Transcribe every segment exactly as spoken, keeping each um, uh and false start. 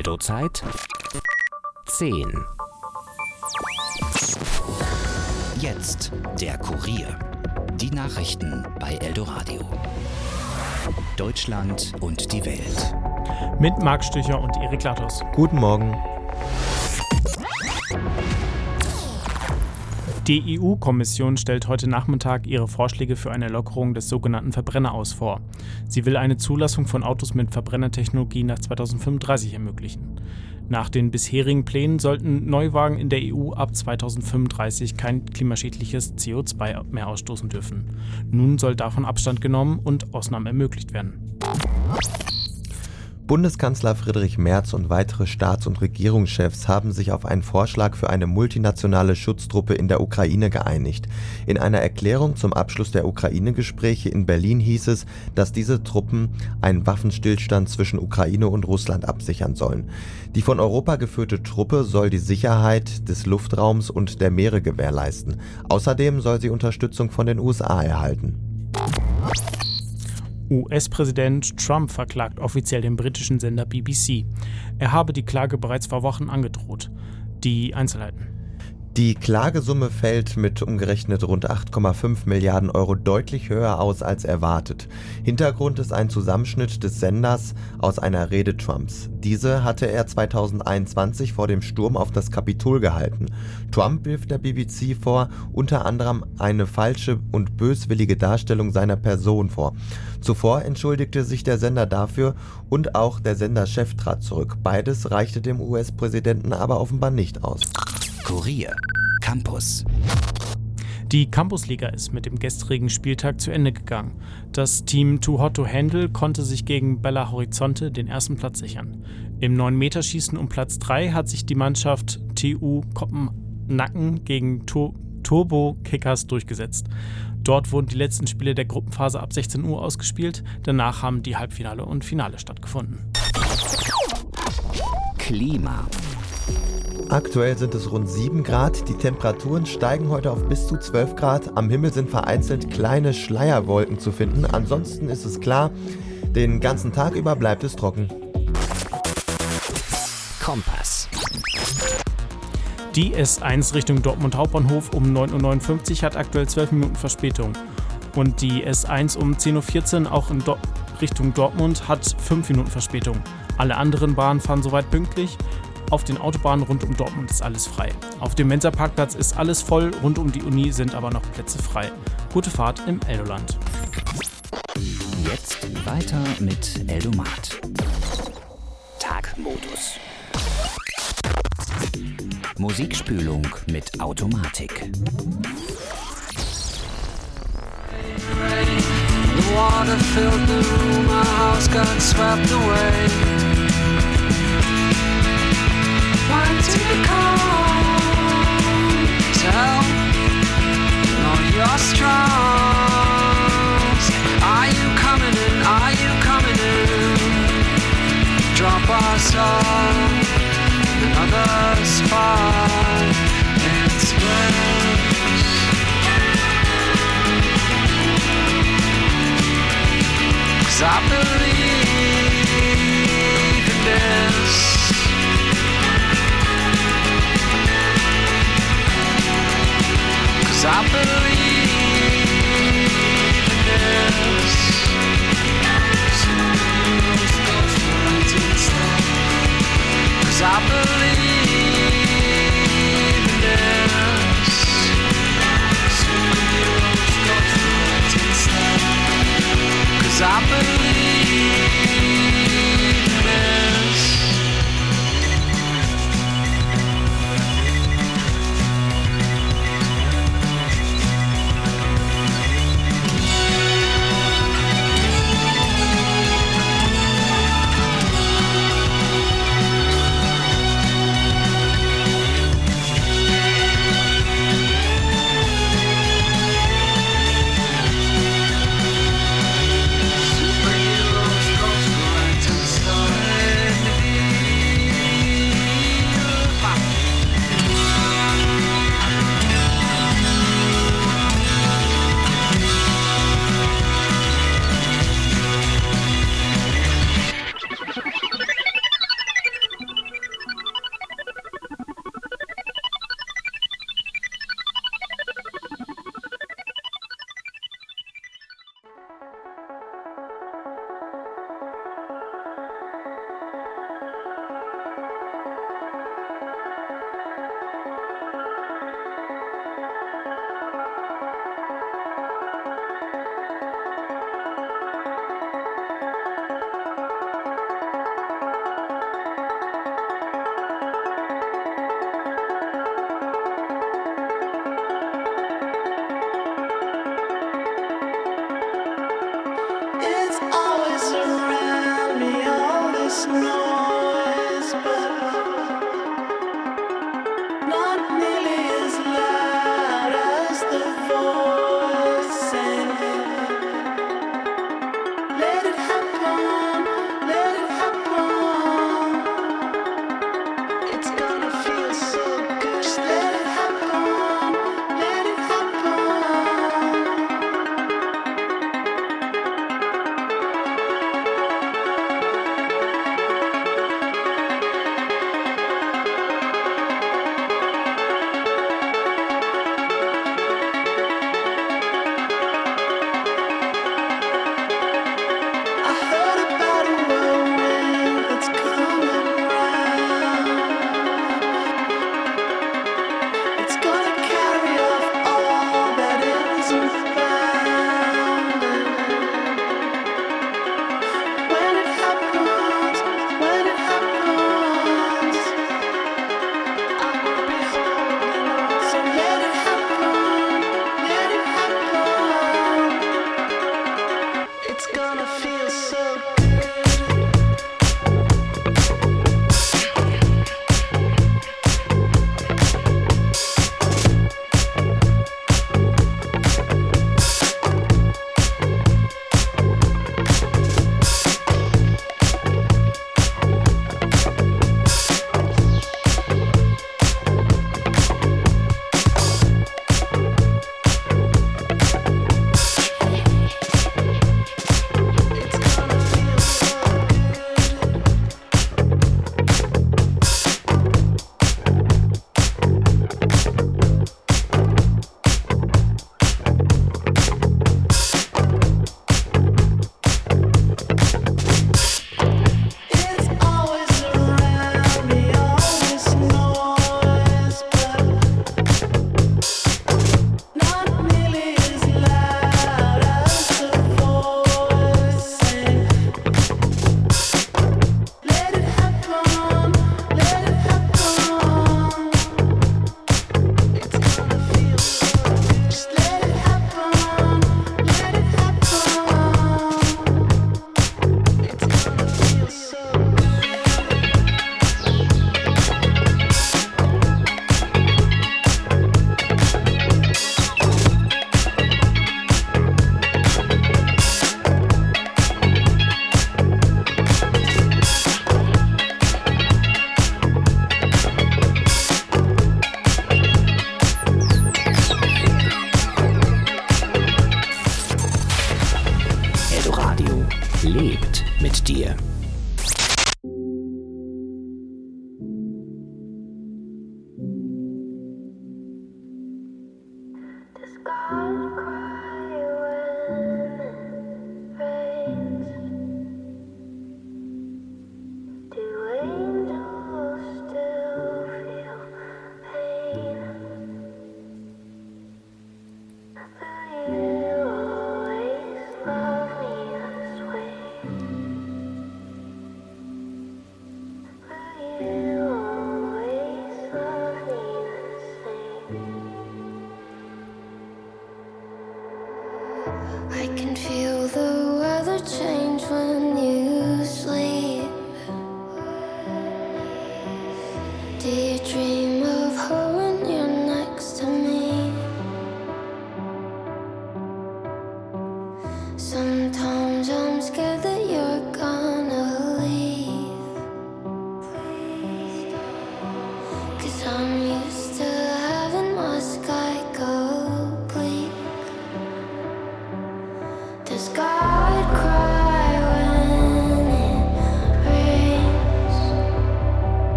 Eldo-Zeit zehn. Jetzt der Kurier. Die Nachrichten bei Eldoradio. Deutschland und die Welt. Mit Marc Stücher und Erik Latos. Guten Morgen. Die E U-Kommission stellt heute Nachmittag ihre Vorschläge für eine Lockerung des sogenannten Verbrenneraus vor. Sie will eine Zulassung von Autos mit Verbrennertechnologie nach zweitausendfünfunddreißig ermöglichen. Nach den bisherigen Plänen sollten Neuwagen in der E U ab zweitausendfünfunddreißig kein klimaschädliches C O zwei mehr ausstoßen dürfen. Nun soll davon Abstand genommen und Ausnahmen ermöglicht werden. Bundeskanzler Friedrich Merz und weitere Staats- und Regierungschefs haben sich auf einen Vorschlag für eine multinationale Schutztruppe in der Ukraine geeinigt. In einer Erklärung zum Abschluss der Ukraine-Gespräche in Berlin hieß es, dass diese Truppen einen Waffenstillstand zwischen Ukraine und Russland absichern sollen. Die von Europa geführte Truppe soll die Sicherheit des Luftraums und der Meere gewährleisten. Außerdem soll sie Unterstützung von den U S A erhalten. U S-Präsident Trump verklagt offiziell den britischen Sender B B C. Er habe die Klage bereits vor Wochen angedroht. Die Einzelheiten. Die Klagesumme fällt mit umgerechnet rund acht Komma fünf Milliarden Euro deutlich höher aus als erwartet. Hintergrund ist ein Zusammenschnitt des Senders aus einer Rede Trumps. Diese hatte er zweitausendeinundzwanzig vor dem Sturm auf das Kapitol gehalten. Trump wirft der B B C vor, unter anderem eine falsche und böswillige Darstellung seiner Person vor. Zuvor entschuldigte sich der Sender dafür und auch der Senderchef trat zurück. Beides reichte dem U S-Präsidenten aber offenbar nicht aus. Kurier Campus. Die Campusliga ist mit dem gestrigen Spieltag zu Ende gegangen. Das Team Too Hot to Handle konnte sich gegen Bella Horizonte den ersten Platz sichern. Im neun Meter Schießen um Platz drei hat sich die Mannschaft T U Koppennacken gegen Tur- Turbo Kickers durchgesetzt. Dort wurden die letzten Spiele der Gruppenphase ab sechzehn Uhr ausgespielt. Danach haben die Halbfinale und Finale stattgefunden. Klima. Aktuell sind es rund sieben Grad, die Temperaturen steigen heute auf bis zu zwölf Grad, am Himmel sind vereinzelt kleine Schleierwolken zu finden, ansonsten ist es klar, den ganzen Tag über bleibt es trocken. Kompass. Die S eins Richtung Dortmund Hauptbahnhof um neun Uhr neunundfünfzig hat aktuell zwölf Minuten Verspätung und die S eins um zehn Uhr vierzehn auch in Do- Richtung Dortmund hat fünf Minuten Verspätung. Alle anderen Bahnen fahren soweit pünktlich. Auf den Autobahnen rund um Dortmund ist alles frei. Auf dem Mensa-Parkplatz ist alles voll, rund um die Uni sind aber noch Plätze frei. Gute Fahrt im Eldoland. Jetzt weiter mit Eldomat. Tagmodus. Musikspülung mit Automatik. The water filled the room, our house got swept away. Why did you come? Tell, no, you're strong. Are you coming in? Are you coming in? Drop us off another spot. It's worse. 'Cause I believe in this. 'Cause I believe in this. 'Cause I believe in this. 'Cause I believe Let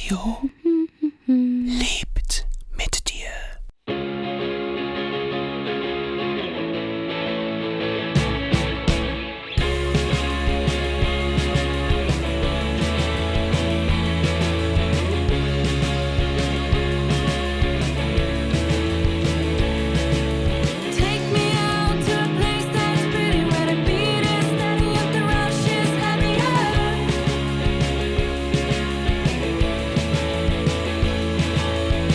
Radio lebt mit dir. Thank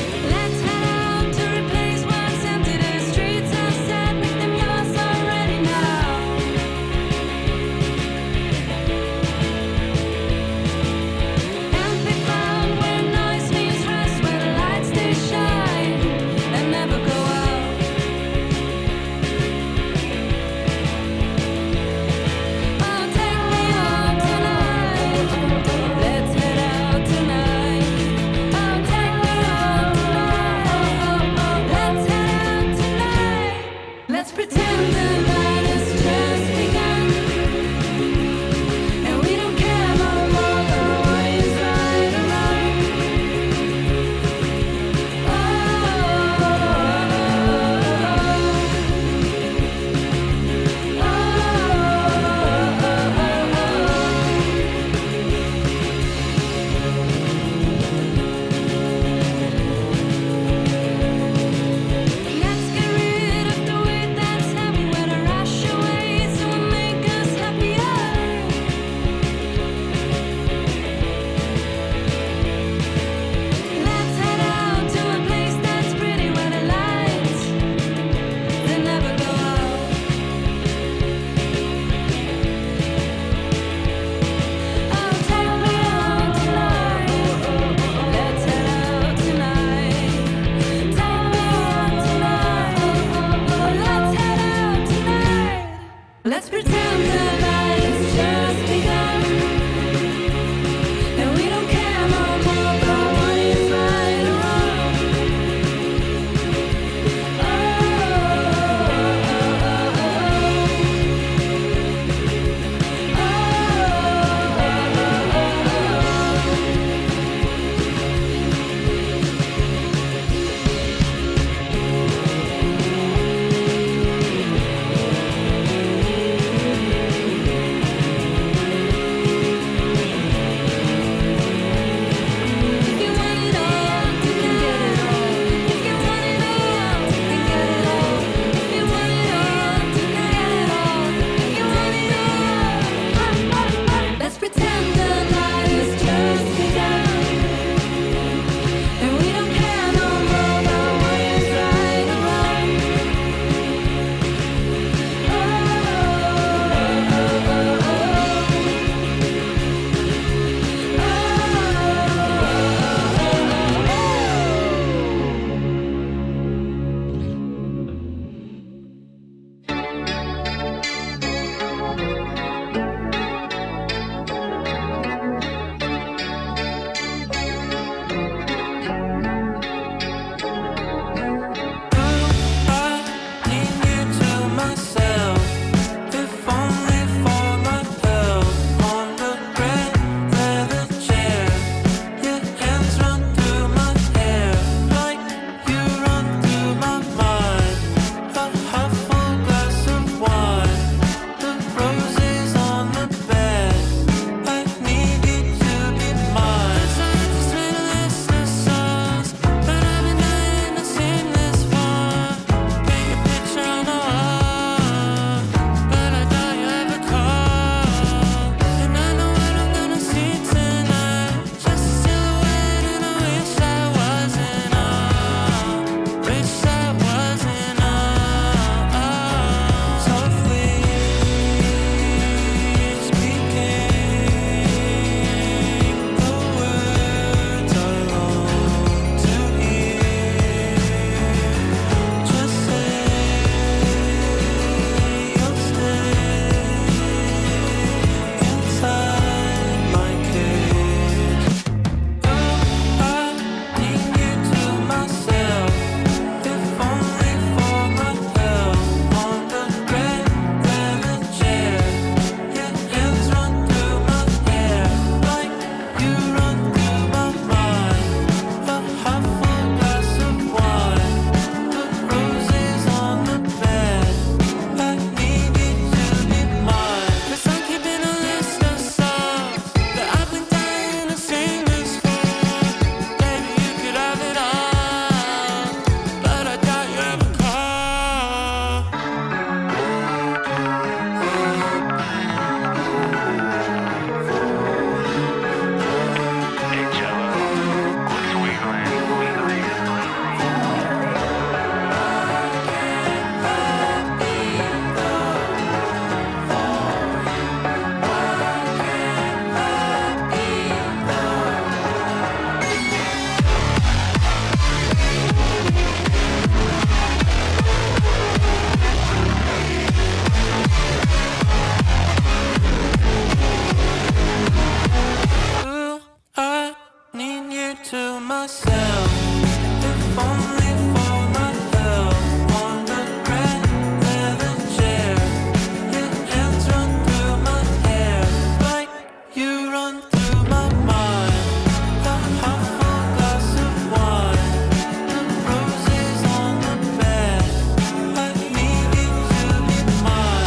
to myself, if only for my help on the red leather chair. Your hands run through my hair, like you run through my mind. The half-full glass of wine, the roses on the bed. I need you to be mine.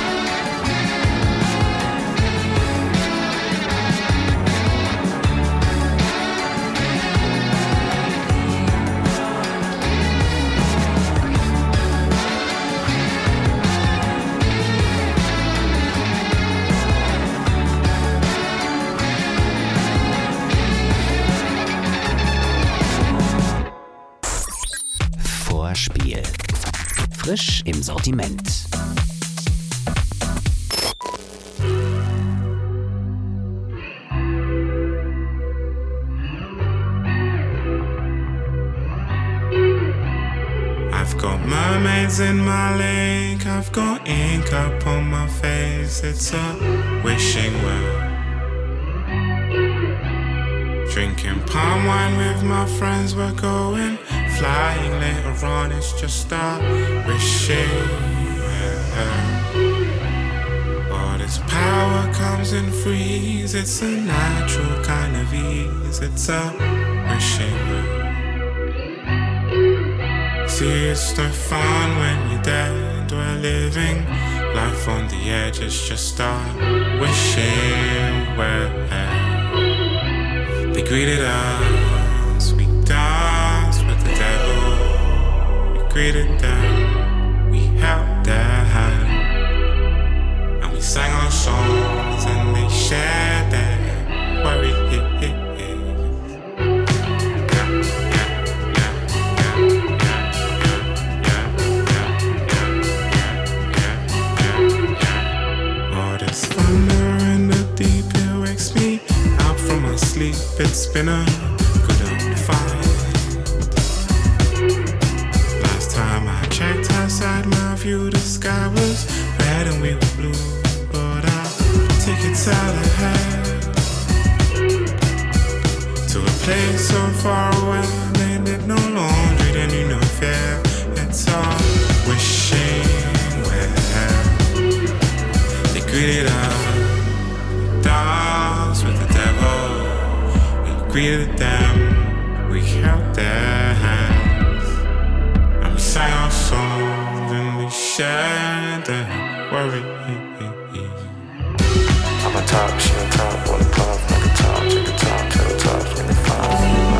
Vorspiel. Frisch im Sortiment. I've got mermaids in my lake, I've got ink up on my face, it's a wishing well. Drinking palm wine with my friends, we're going flying later on, it's just a wishing well. All this power comes in freeze, it's a natural kind of ease, it's a wishing well. See, it's no fun when you're dead, we're living life on the edge, it's just a wishing well. They greeted us, we danced with the devil. We greeted them, we held their hand, and we sang our songs and they shared their worry. All this thunder in the deep, it wakes me out from my sleep. It's been a good old fight. Last time I checked outside my view, the sky was red and we were blue. But I'll take it out ahead to a place so far away. They did no laundry, they knew no fear. It's all wishing well. They greeted us, danced with the devil. We greeted them, we held their hands, and we sang our songs and we shared their worry. I'm a top, she on top, on the puff, like a top, take a top, take a top, take a five.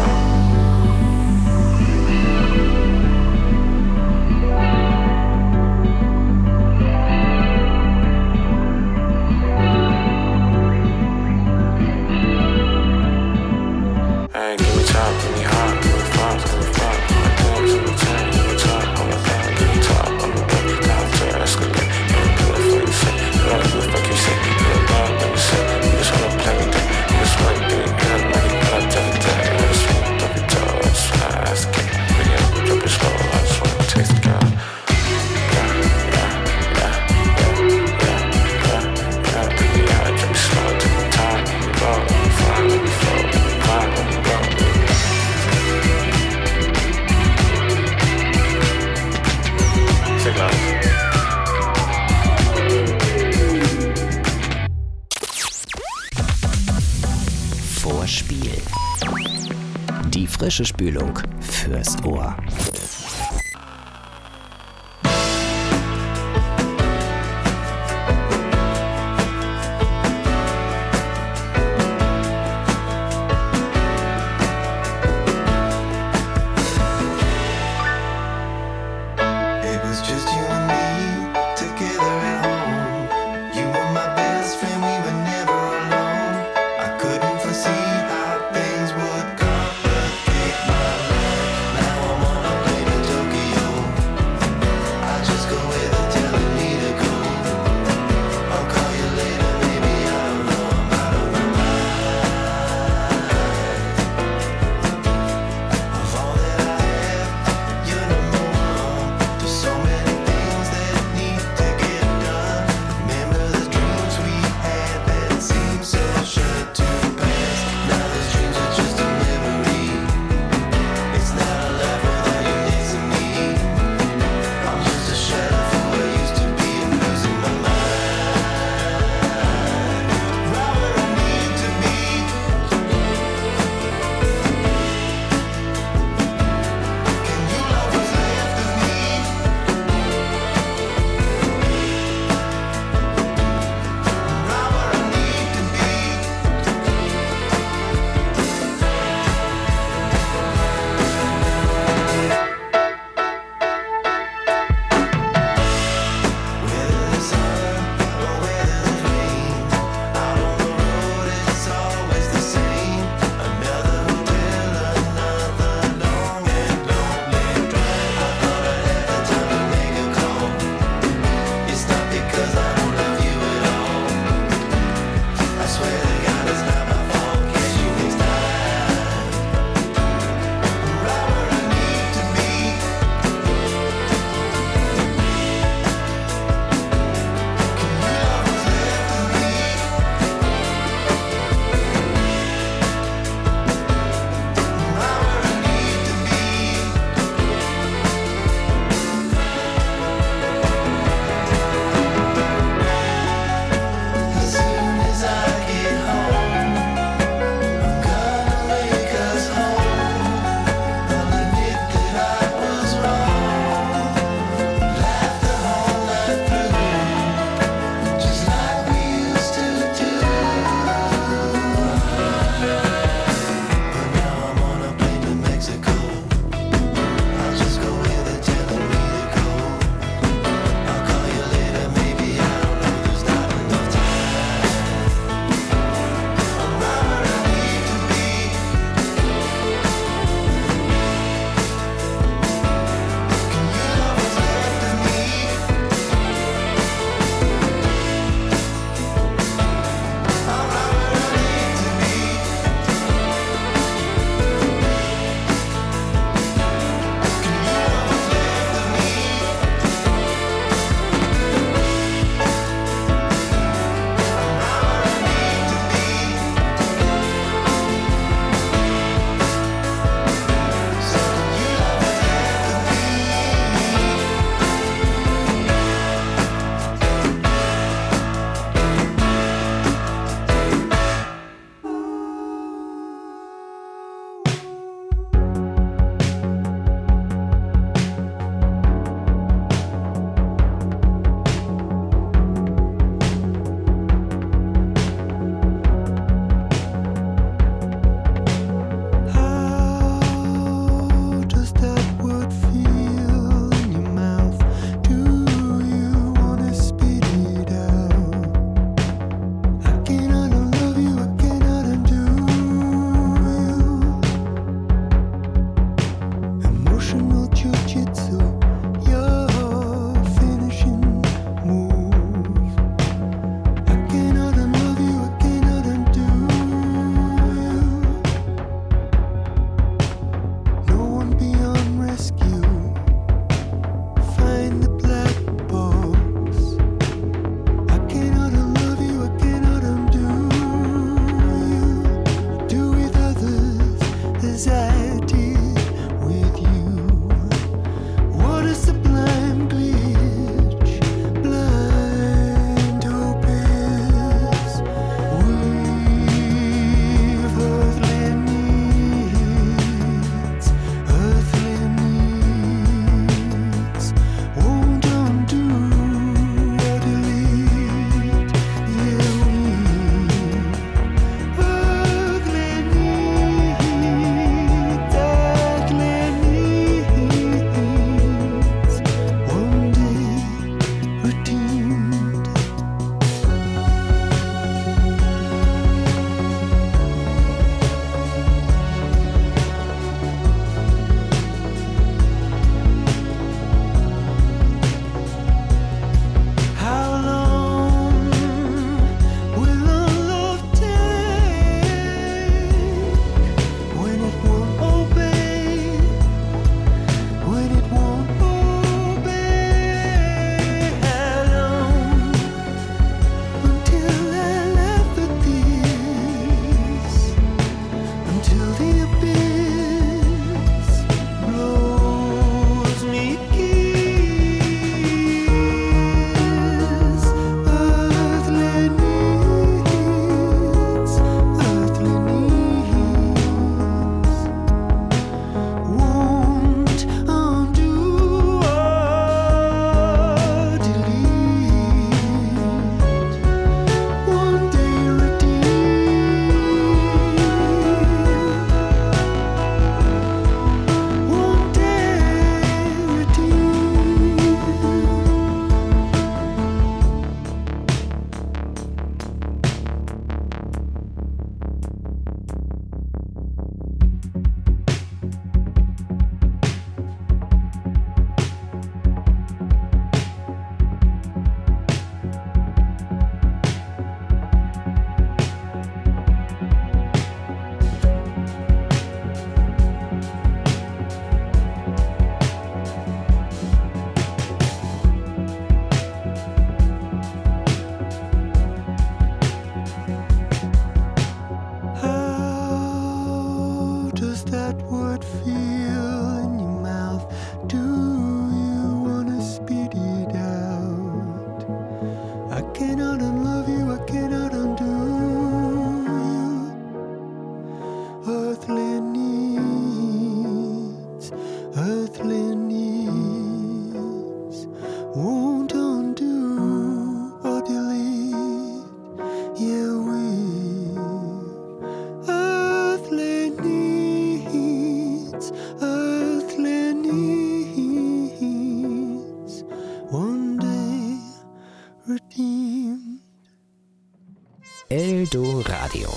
Vorspiel. Die frische Spülung fürs Ohr. See how things would complicate my life. Now I'm on a does that word feel in your mouth? Do you wanna spit it out? I cannot unlove you, I cannot undo you. Earthly needs, earthly needs won't undo or delete. Yeah, we earthly needs, earthly needs one day redeemed. Eldo Radio.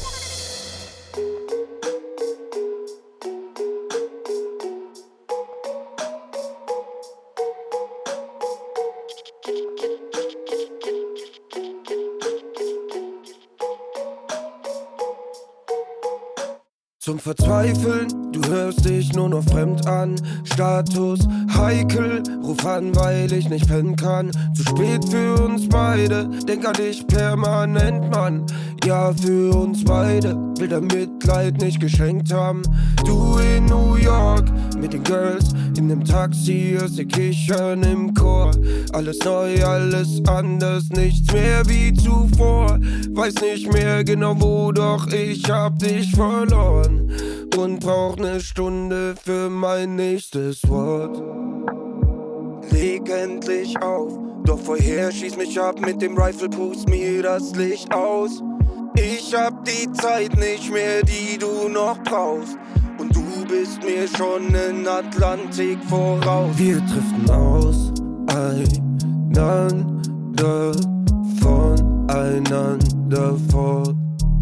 Zum Verzweifeln, du hörst dich nur noch fremd an. Status heikel, ruf an, weil ich nicht pennen kann. Zu spät für uns beide, denk an dich permanent, Mann. Ja, für uns beide, will dein Mitleid nicht geschenkt haben. Du in New York, mit den Girls, in dem Taxi, hörst ihr Kichern im Chor. Alles neu, alles anders, nichts mehr wie zuvor. Weiß nicht mehr genau wo, doch ich hab dich verloren. Und brauch ne Stunde für mein nächstes Wort. Leg endlich auf, doch vorher schieß mich ab mit dem Rifle, pust mir das Licht aus. Ich hab die Zeit nicht mehr, die du noch brauchst. Und du bist mir schon in Atlantik voraus. Wir driften aus, einander, voneinander fort.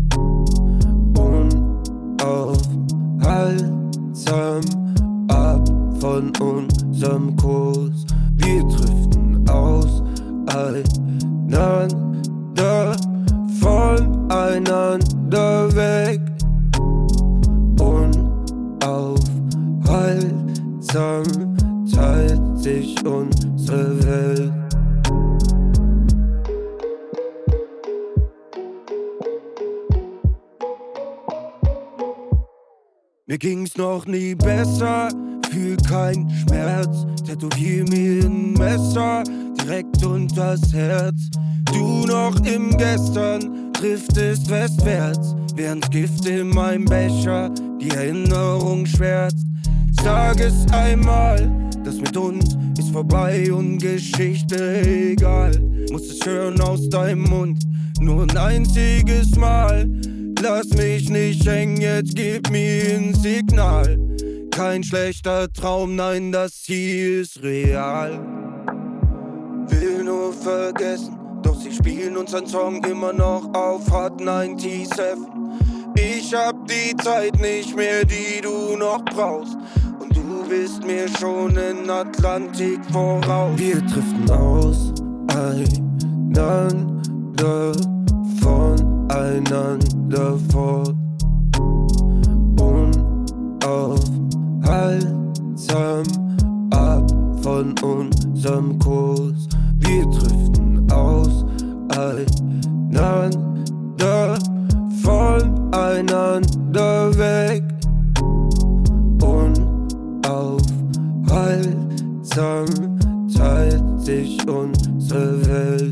Unaufhaltsam ab von unserem Kurs. Wir driften aus, einander, voneinander weg. Unaufhaltsam teilt sich unsere Welt. Mir ging's noch nie besser, fühl kein Schmerz. Tätowier mir ein Messer direkt unters Herz. Du noch im Gestern driftest westwärts, während Gift in meinem Becher die Erinnerung schwärzt. Sag es einmal, das mit uns ist vorbei und Geschichte egal. Muss es hören aus deinem Mund, nur ein einziges Mal. Lass mich nicht hängen, jetzt gib mir ein Signal. Kein schlechter Traum, nein, das hier ist real. Will nur vergessen, doch sie spielen unseren Song immer noch auf Hot siebenundneunzig. Ich hab die Zeit nicht mehr, die du noch brauchst. Und du bist mir schon in Atlantik voraus. Wir driften aus, einander, voneinander fort. Unaufhaltsam ab von unserem Kurs. Wir driften aus, einander, voneinander weg. Unaufhaltsam teilt sich unsere Welt.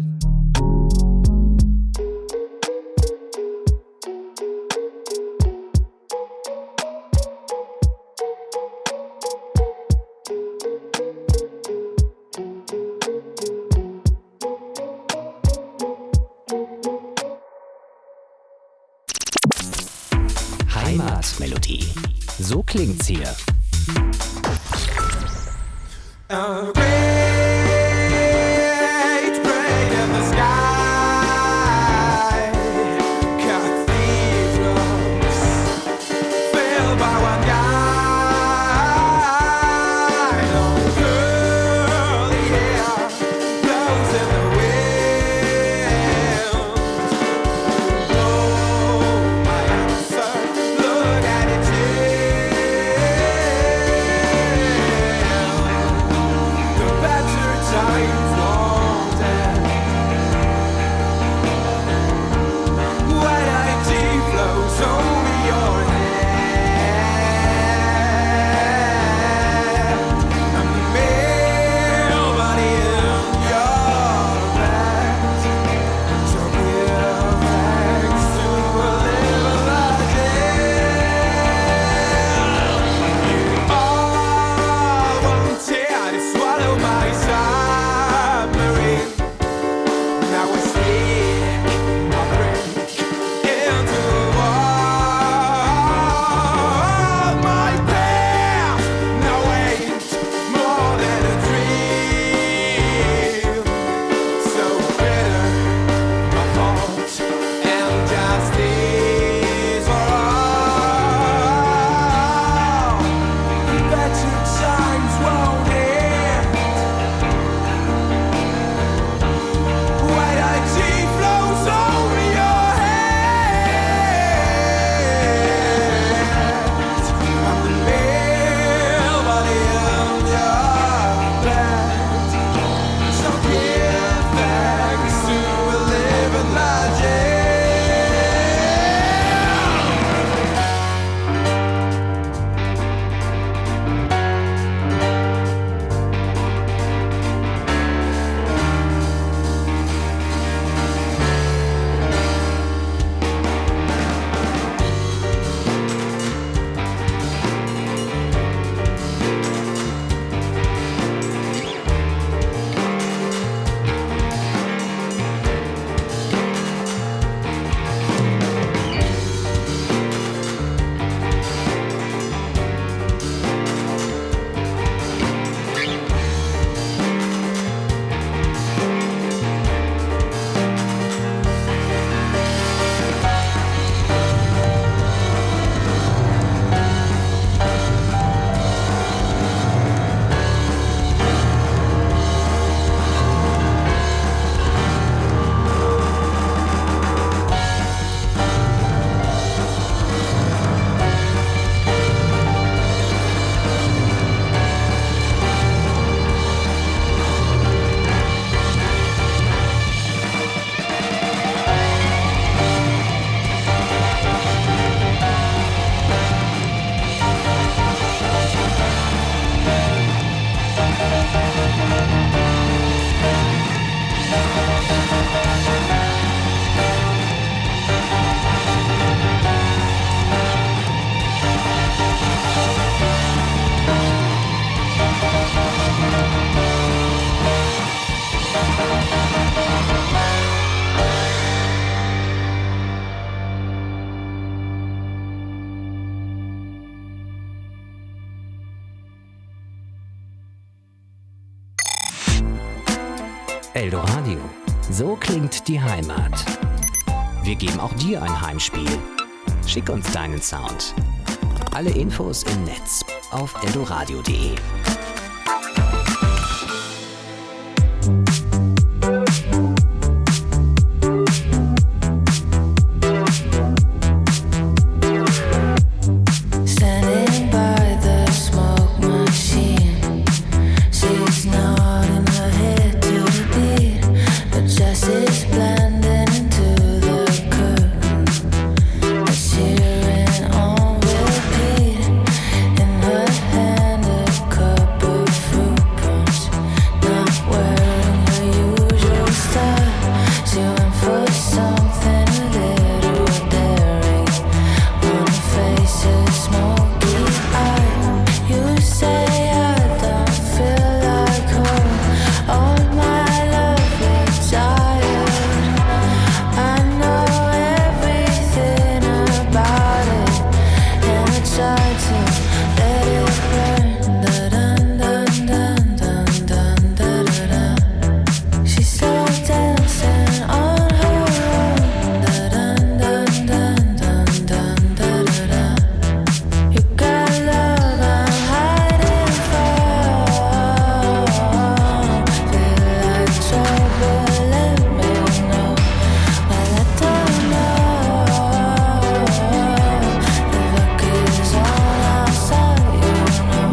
Heimatmelodie. So klingt's hier. A great brain in the sky, cathedrals filled by one guy. Long curly hair blows in the wind. Oh, my answer, look at it, yeah. The Eldoradio. So klingt die Heimat. Wir geben auch dir ein Heimspiel. Schick uns deinen Sound. Alle Infos im Netz auf eldoradio punkt de. Standing by the smoke machine, she's nodding her head to the beat. The jazz is blending into the curtain. It's cheering on repeat. In her hand a cup of fruit punch. Not wearing her usual style. She went for something a little daring. On her face a smoky eye. You say I don't feel like home. All my love retired. I know everything about it, and I try to let it burn. Da-dun-dun-dun-dun-dun-da-da-da. She's slow dancing on her own. Da-dun-dun-dun-dun-dun-da-da-da. You got love I'm hiding from. Feel like trouble, let me know. Well, I don't know. The look is on outside, you know.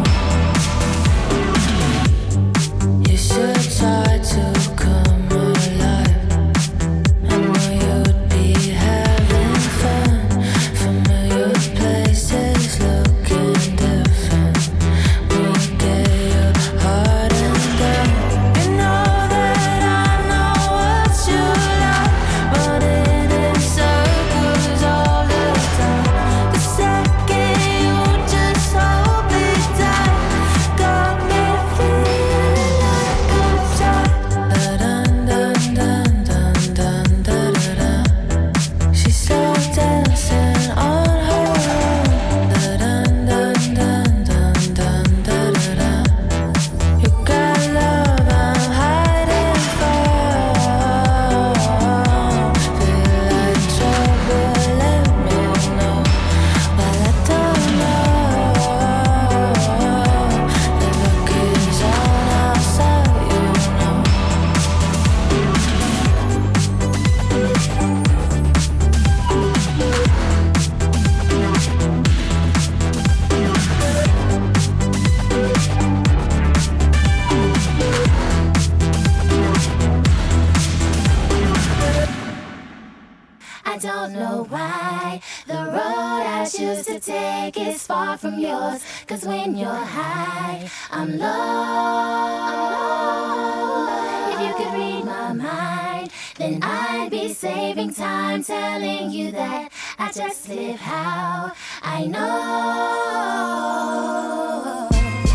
You should try to come alive. I know you'd be having fun. Familiar places looking different. When you get your heart undone, you know that I know what you like. Running in circles all the time. The second you just hold me tight, got me feeling like I'm shot. Da-dun-dun-dun-dun-dun-da-da-da. She's slow dancing on her own. Da-dun-dun-dun-dun-dun-da-da-da. You got love I'm hiding from. Feel like trouble, let me know. Well, I don't know. The look is on outside, you know. I don't know why the road I choose to take is far from yours. Cause when you're high, I'm low. If you could read my mind, then I'd be saving time telling you that I just live how I know.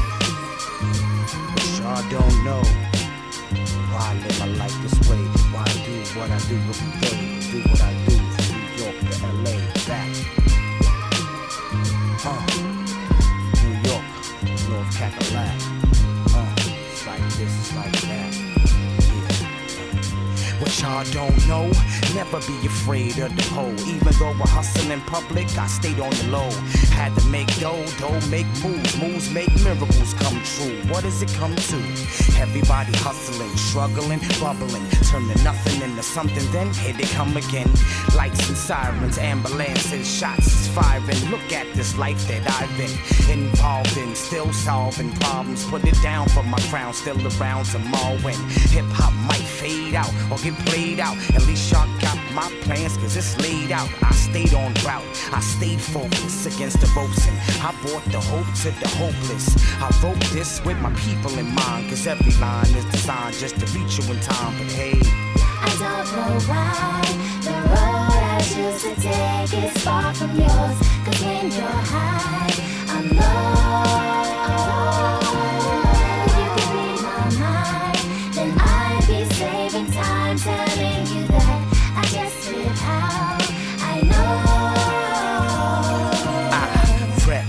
I don't know why I live my life this way. Why I do what I do every day. Do what I do from New York to L A back. Uh, New York, North Cackalack. Uh, it's like this, it's like that. Yeah. What y'all don't know, never be afraid of the pole. Even though we're hustling in public, I stayed on the low. Had to make dough, dough make moves. Moves make miracles come true. What does it come to? Everybody hustling, struggling, bubbling, turning nothing into something, then here they come again. Lights and sirens, ambulances, shots is firing. Look at this life that I've been involved in, still solving problems. Put it down for my crown, still around tomorrow when hip-hop might fade out or get played out. At least y'all got my plans, cause it's laid out. I stayed on route, I stayed focused against the ropes, and I brought the hope to the hopeless. I wrote this with my people in mind, cause every line is designed just to reach you in time. But hey, I don't know why the road I choose to take is far from yours. Cause when you're high, I'm low. If you could read my mind, then I'd be saving time telling you that I just live how I know. I rep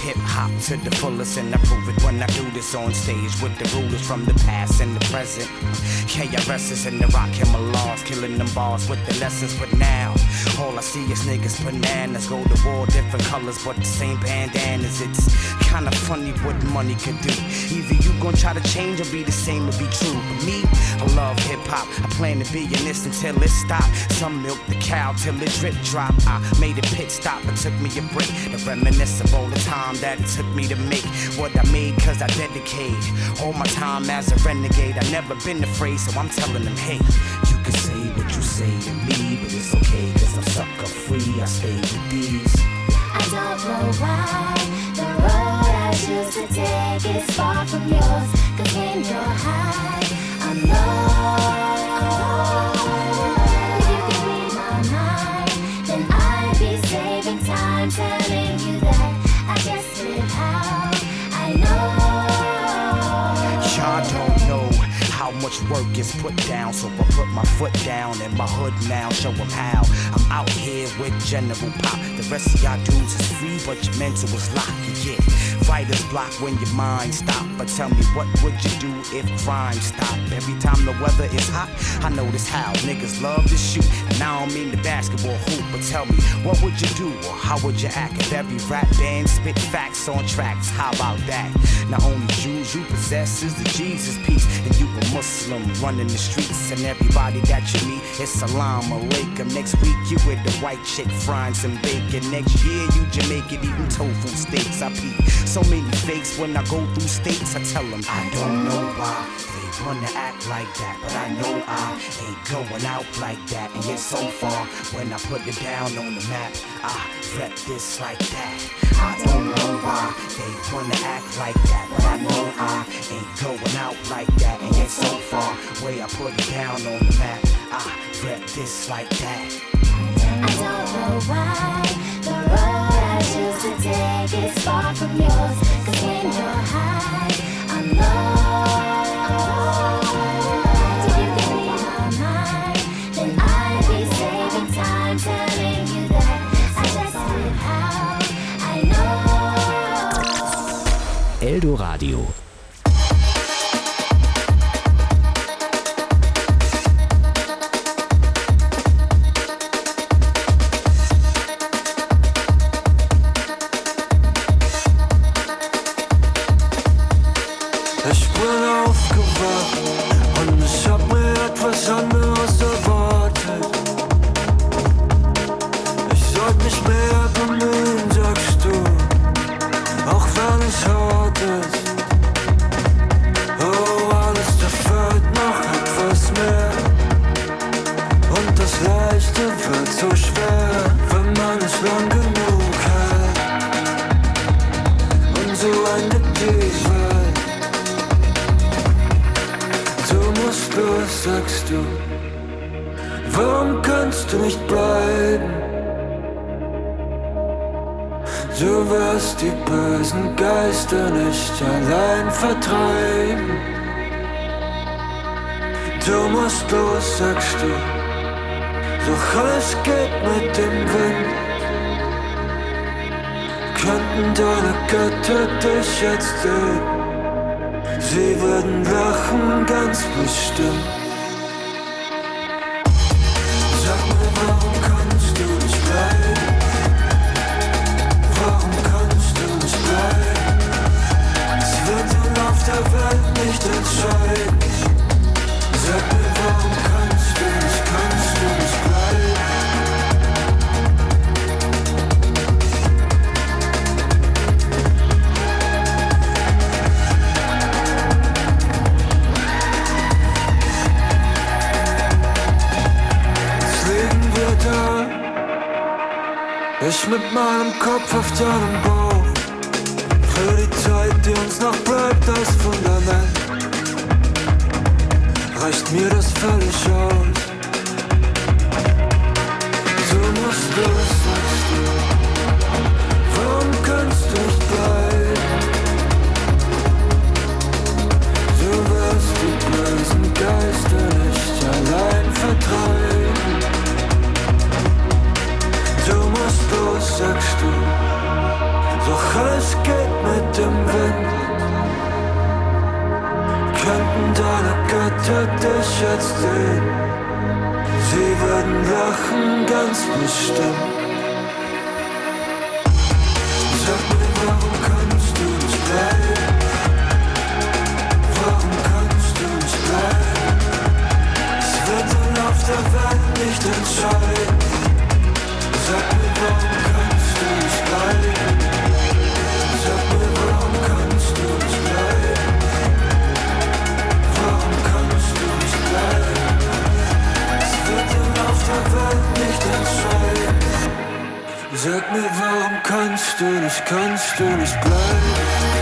hip hop to the fullest, and I prove it when I do this on stage with the rulers from the past and the present. K R S is in the rock Himalayas, killing them bars with the lessons, but now all I see is niggas bananas, go to war, different colors, but the same bandanas. It's kinda funny what money could do. Either you gon' try to change or be the same or be true. But me, I love hip hop. I plan to be in this until it stop. Some milk the cow till it drip drop. I made a pit stop, it took me a break to reminisce of all the time that it took me to make what I made, cause I dedicate all my time as a renegade. I never been afraid, so I'm telling them, hey, you can say what you say to me, but it's okay, cause I'm sucker free. I stay with these. I don't know why the road I choose to take is far from yours. Cause when you're high, I'm low. If you could read my mind, then I'd be saving time telling you that I just live how I know. Y'all don't know how much work is put down, so I put my foot down in my hood now, show them how. I'm out here with General Pop. The rest of y'all dudes is free, but your mental is locked. You get writer's block when your mind stop. But tell me, what would you do if crime stopped? Every time the weather is hot, I notice how niggas love to shoot. And I don't mean the basketball hoop, but tell me, what would you do or how would you act if every rap band spit facts on tracks? How about that? Not only Jews you possess is the Jesus piece, and you a Muslim running the streets, and everybody that you meet is salam alaikum. Next week you with the white chick frying some bacon. Next year you Jamaican eating tofu steaks. I peep so many fakes when I go through states. I tell them I don't know why they wanna act like that, but I know I ain't going out like that. And yet so far when I put it down on the map, I rep this like that. I don't know why they wanna act like that, but I know I ain't going out like that. And yet so far way I put it down on the map, I rep this like that. I don't know why the road I choose to take is far from yours. Cause when you're high, I'm low. If you could read my mind, then I'd be saving time telling you that I just live how I know. Eldoradio. Ich bin aufgewacht und ich hab mir etwas anderes erwartet. Ich sollte mich mehr bemühen, sagst du, auch wenn es hart ist. Oh, alles, da fehlt noch etwas mehr. Und das Leichte wird so schwer, wenn man es lang genug hält. Und so endet die Welt. Los, sagst du, warum kannst du nicht bleiben? Du wirst die bösen Geister nicht allein vertreiben. Du musst los, sagst du, doch alles geht mit dem Wind. Könnten deine Götter dich jetzt sehen? Sie würden lachen, ganz bestimmt. Sag mir, warum kannst du nicht bleiben? Warum kannst du nicht bleiben? Es wird im Lauf der Welt nicht entscheiden. Sag mir, warum kannst du nicht, kannst du nicht bleiben? Ich mit meinem Kopf auf deinem Bauch, für die Zeit, die uns noch bleibt als Fundament, reicht mir das völlig aus. Du musst los, sagst du, warum kannst du nicht bleiben? Du wirst die bösen Geister nicht allein vertreiben. Du musst los, sagst du, doch alles geht wird dich jetzt sehen. Sie würden lachen, ganz bestimmt. Sag mir, warum kannst du nicht bleiben? Warum kannst du nicht bleiben? Es wird dann auf der Welt nicht entscheiden. Sag mir, warum kannst du nicht bleiben? Sag mir, warum kannst du nicht bleiben? Warum kannst du nicht bleiben? Es wird dann auf der Welt nicht entscheiden. Sag mir, warum kannst du nicht, kannst du nicht bleiben?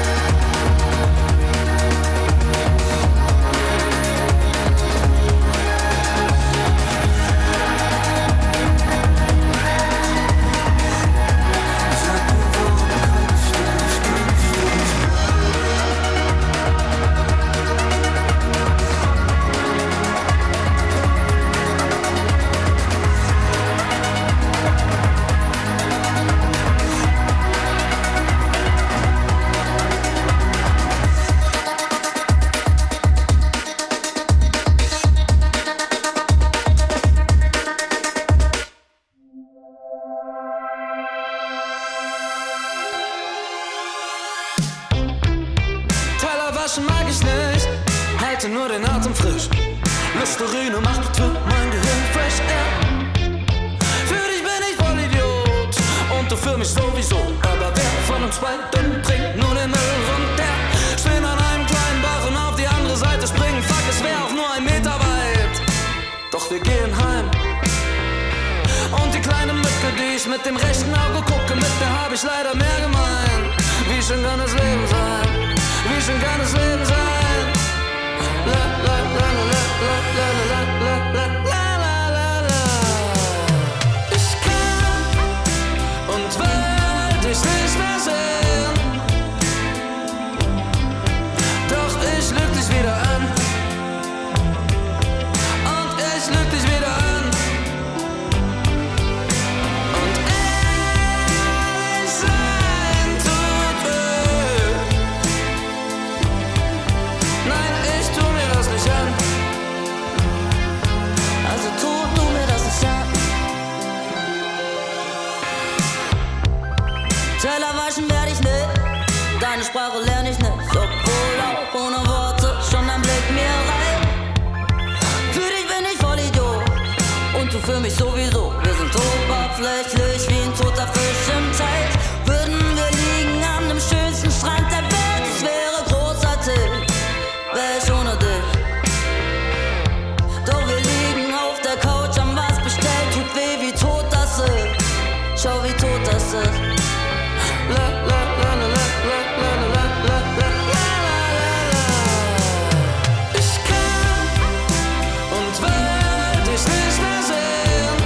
Mag ich nicht, halte nur den Atem frisch. Listerine macht für mein Gehirn fresh air. Für dich bin ich voll Idiot und du für mich sowieso. Aber wer von uns beiden trinkt nur den Müll runter? Stehen an einem kleinen Bach und auf die andere Seite springen. Fuck, es wär auch nur ein Meter weit. Doch wir gehen heim. Und die kleine Mücke, die ich mit dem rechten Auge gucke, mit der hab ich leider mehr gemein. Wie schön kann das Leben sein? Wie schön kann das Leben sein? La la la la la la la la la la la la. Ich kann und will dich nicht mehr sehen. Doch ich lüg dich wieder an. Und ich lüg dich wieder an. Und ehrlich sein tut weh. Nein, ich tu mir das nicht an. Also tu du mir das nicht an. Teller waschen werd ich nicht, deine Sprache lerne ich nicht. Obwohl auch ohne Worte schon ein Blick mir reicht. Für dich bin ich voll Idiot und du für mich sowieso. Wir sind oberflächlich wie ein toter Fisch im Teich. Würden wir liegen an dem schönsten Strand der Welt, es wäre großartig. Wär ich ohne dich. Doch wir liegen auf der Couch, haben was bestellt. Tut weh, wie tot das ist. Schau, wie tot das ist. La la la la la la la la la la la la. Ich kann und will dich nicht mehr sehen.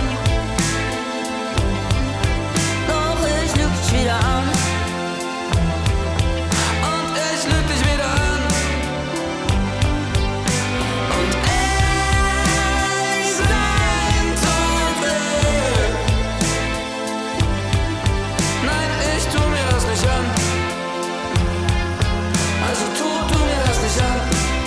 Doch ich lüg dich wieder an. Und ich lüg dich wieder an. Und ehrlich sein tut weh. Nein, ich tu mir das nicht an. Also tu du mir das nicht an.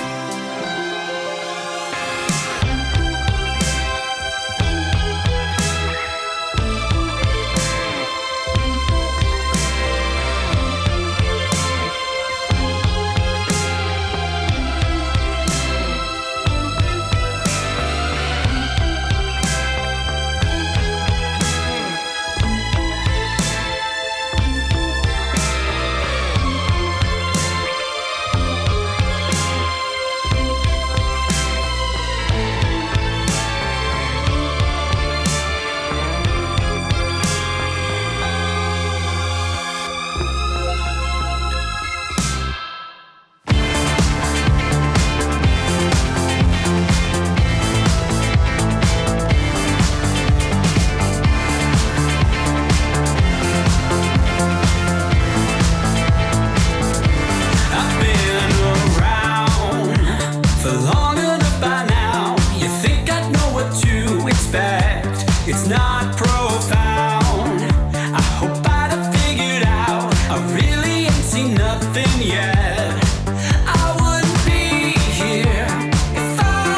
I've been around for long enough by now. You think I'd know what to expect? It's not profound. I hope I'd have figured out. I really ain't seen nothing yet. I wouldn't be here if I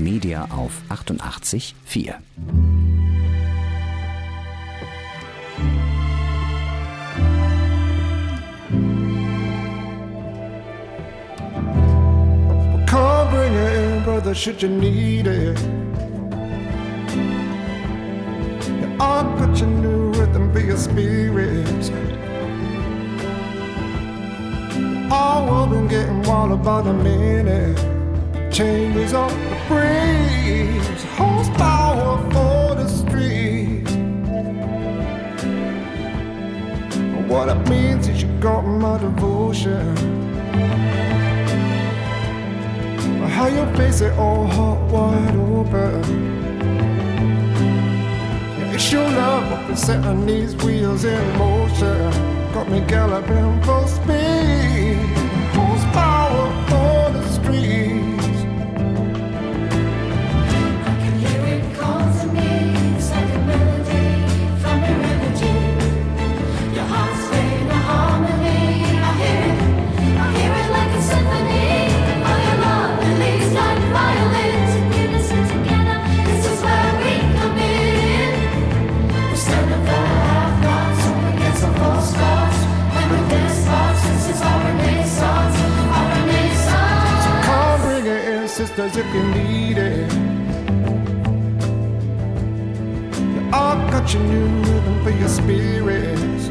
Media auf achtundachtzig Komma vier. Come bring it in, brother, should you need it. Yeah, I'll got your new rhythm for your spirits. Our world been getting wild by the minute. Changes up the breeze, horsepower for the streets. What it means is you got my devotion. How you face it all hot wide open. Yeah, it's your love what been setting these wheels in motion. Got me galloping full speed. Horsepower for the streets. I can hear it call to me. It's like a melody from your energy. Your heart's playing a harmony. I hear it, I hear it like a symphony. All your love release like violins in unison together. This is where we come in. We stand up for half gods, up against the false gods. And with this thoughts, this is our renaissance, our renaissance. Come bring it in, sisters, if you need it. Yeah, I've got your new rhythm for your spirits.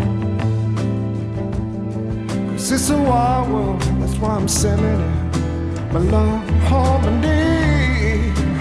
Cause it's a wild world, that's why I'm sending it. My love, harmony.